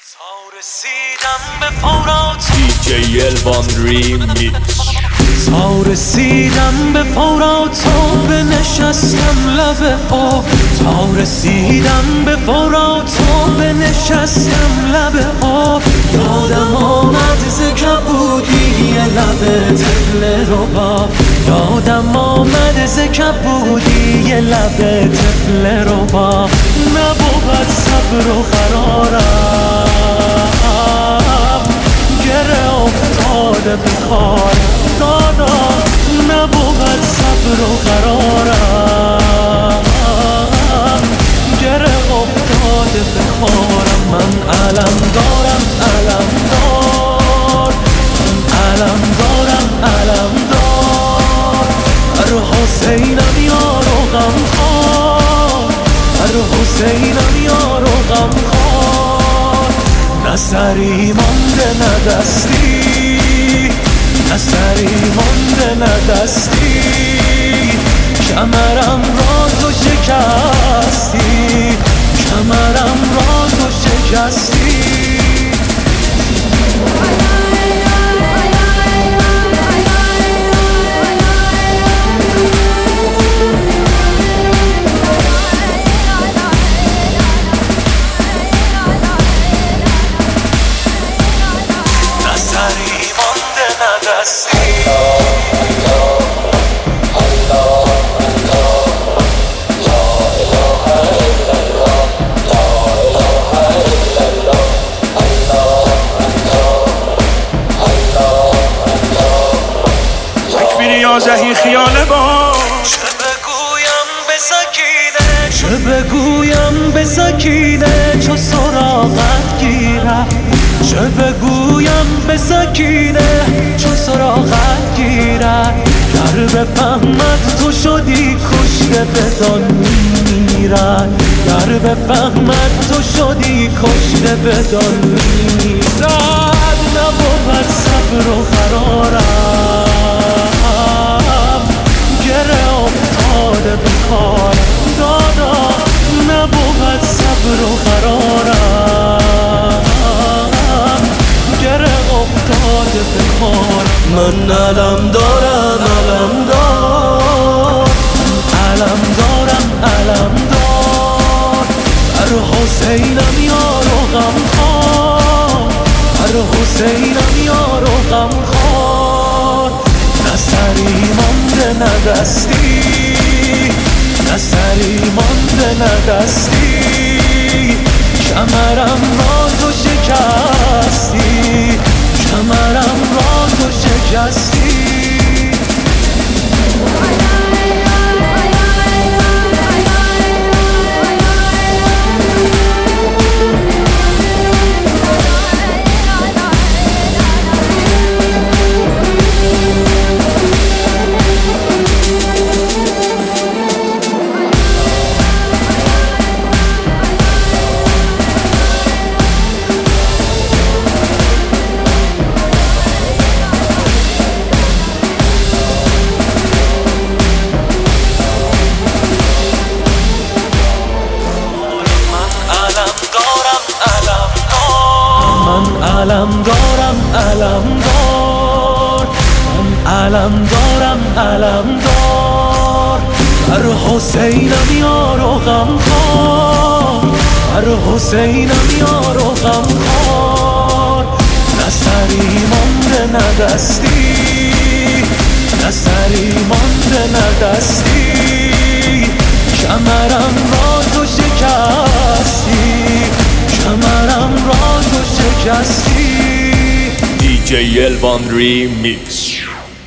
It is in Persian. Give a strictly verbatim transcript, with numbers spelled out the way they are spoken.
تا رسیدم به فورات دی جی الوان ریمیکس. تا رسیدم به فورات و بنشستم لب آب. تا رسیدم به فورات و بنشستم لب آب. یادم آمد ز کبودی لب طفل رباب. یادم آمد ز کبودی لب طفل رباب. نبود صبر و قرارم، گره افتاده به کارم. دادا نبود صبر و قرارم، گره افتاده به کارم. من علم دارم علم دار، من علم دارم علم دار. هر حسینم یارو غم خوار، هر حسینم یارو غم خوار. نه سری مانده نه دستی، نه سری مانده نه دستی. کمرم را تو شکستی، کمرم را تو شکستی. زهی خیال با چه بگویم به سکینه، چه بگویم به سکینه چو سراغت گیرم. چه بگویم به سکینه چو سراغت گیرم. گر بفهمد تو شدی کشته بدان میمیرد. گر بفهمد تو شدی کشته بدان میمیرد. نبود صبر و قرارم، گره افتاده به کارم. دادا نبود صبر و قرارم، گره افتاده به کارم. من علم دارم علم دار، علم دارم علم دار. هر حسینم یارو غم خوار، هر حسینم یارو غم خوار. نه سری مانده نه دستی، نه سری مانده نه دستی. کمرم را تو شکستی، کمرم را تو شکستی. علم دارم علم دار، من علم دارم علم دار. هر حسینم یارو غم خوار، هر حسینم یارو غم خوار. نه سری مانده نه دستی، نه سری مانده نه دستی. کمرم را تو شکستی، کمرم را تو شکستی. دی جی الوان ریمیکس.